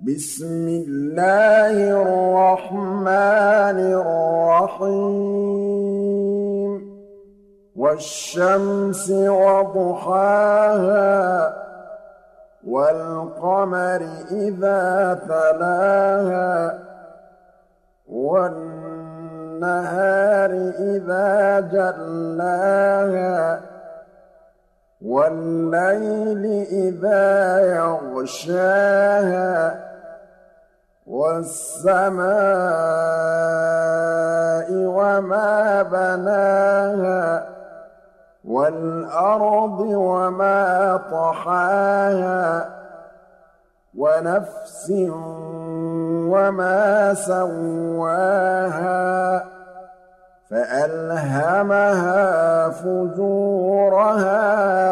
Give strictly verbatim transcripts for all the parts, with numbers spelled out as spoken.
بسم الله الرحمن الرحيم والشمس وضحاها والقمر إذا تلاها والنهار إذا جلاها والليل إذا يغشاها والسماء وما بناها والأرض وما طحاها ونفس وما سواها فألهمها فجورها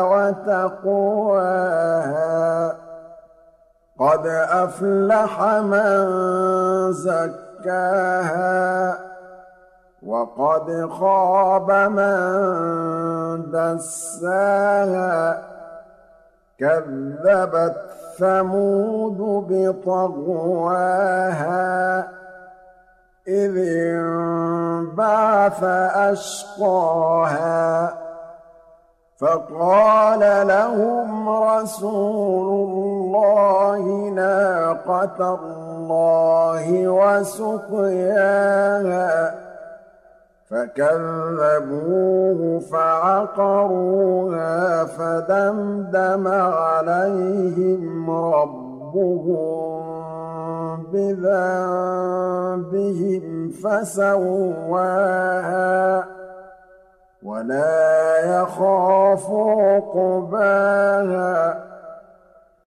وتقواها قد أفلح من زكاها وقد خاب من دساها كذبت ثمود بطغواها إذ انبعث أشقاها فقال لهم رسول الله ناقة الله وسقياها فكذبوه فعقروها فدمدم عليهم ربهم بذنبهم فسواها ولا يخاف عقباها